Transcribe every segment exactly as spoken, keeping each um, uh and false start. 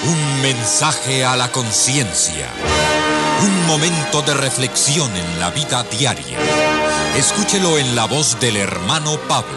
Un mensaje a la conciencia. Un momento de reflexión en la vida diaria. Escúchelo en la voz del hermano Pablo.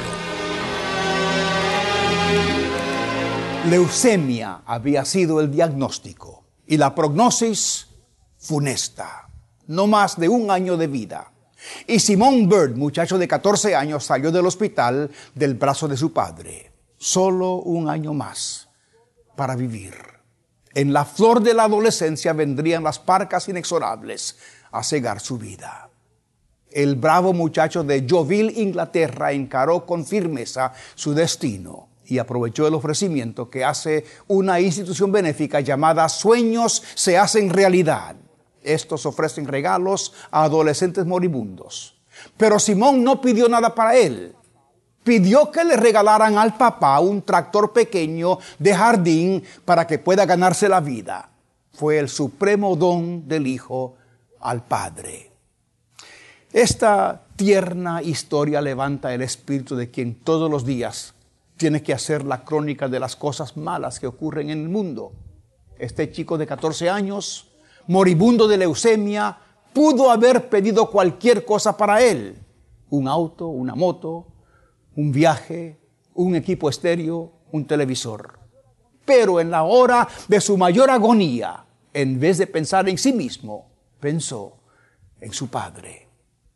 Leucemia había sido el diagnóstico y la prognosis funesta. No más de un año de vida. Y Simon Bird, muchacho de catorce años, salió del hospital del brazo de su padre. Solo un año más para vivir. En la flor de la adolescencia vendrían las parcas inexorables a cegar su vida. El bravo muchacho de Yeovil, Inglaterra, encaró con firmeza su destino y aprovechó el ofrecimiento que hace una institución benéfica llamada Sueños se hacen realidad. Estos ofrecen regalos a adolescentes moribundos. Pero Simón no pidió nada para él. Pidió que le regalaran al papá un tractor pequeño de jardín para que pueda ganarse la vida. Fue el supremo don del hijo al padre. Esta tierna historia levanta el espíritu de quien todos los días tiene que hacer la crónica de las cosas malas que ocurren en el mundo. Este chico de catorce años, moribundo de leucemia, pudo haber pedido cualquier cosa para él. Un auto, una moto, un viaje, un equipo estéreo, un televisor. Pero en la hora de su mayor agonía, en vez de pensar en sí mismo, pensó en su padre.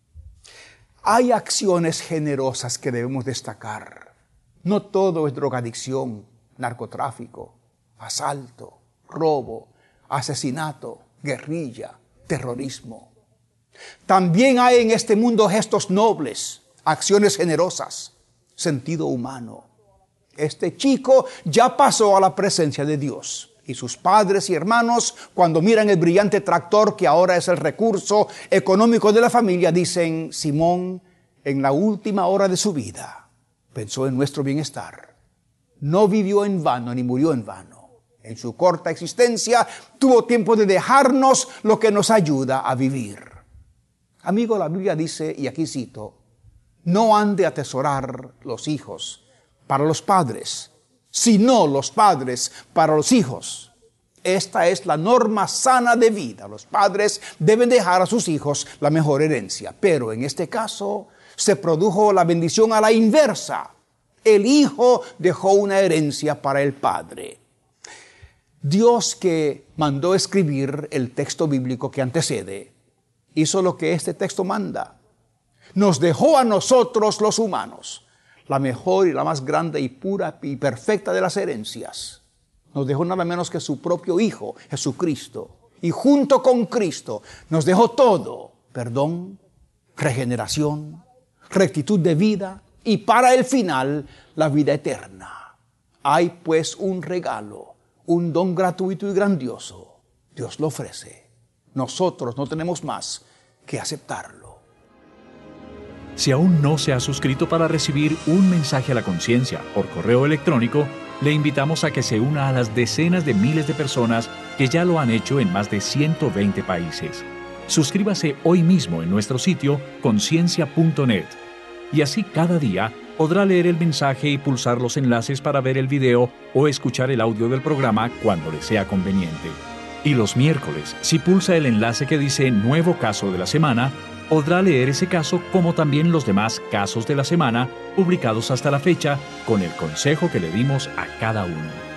Hay acciones generosas que debemos destacar. No todo es drogadicción, narcotráfico, asalto, robo, asesinato, guerrilla, terrorismo. También hay en este mundo gestos nobles, acciones generosas, sentido humano. Este chico ya pasó a la presencia de Dios. Y sus padres y hermanos, cuando miran el brillante tractor que ahora es el recurso económico de la familia, dicen: Simón, en la última hora de su vida, pensó en nuestro bienestar. No vivió en vano ni murió en vano. En su corta existencia tuvo tiempo de dejarnos lo que nos ayuda a vivir. Amigo, la Biblia dice, y aquí cito: no han de atesorar los hijos para los padres, sino los padres para los hijos. Esta es la norma sana de vida. Los padres deben dejar a sus hijos la mejor herencia. Pero en este caso se produjo la bendición a la inversa. El hijo dejó una herencia para el padre. Dios, que mandó escribir el texto bíblico que antecede, hizo lo que este texto manda. Nos dejó a nosotros los humanos la mejor y la más grande y pura y perfecta de las herencias. Nos dejó nada menos que su propio Hijo, Jesucristo. Y junto con Cristo nos dejó todo: perdón, regeneración, rectitud de vida y para el final la vida eterna. Hay pues un regalo, un don gratuito y grandioso. Dios lo ofrece. Nosotros no tenemos más que aceptarlo. Si aún no se ha suscrito para recibir un mensaje a la conciencia por correo electrónico, le invitamos a que se una a las decenas de miles de personas que ya lo han hecho en más de ciento veinte países. Suscríbase hoy mismo en nuestro sitio conciencia punto net y así cada día podrá leer el mensaje y pulsar los enlaces para ver el video o escuchar el audio del programa cuando le sea conveniente. Y los miércoles, si pulsa el enlace que dice Nuevo Caso de la Semana, podrá leer ese caso como también los demás casos de la semana publicados hasta la fecha con el consejo que le dimos a cada uno.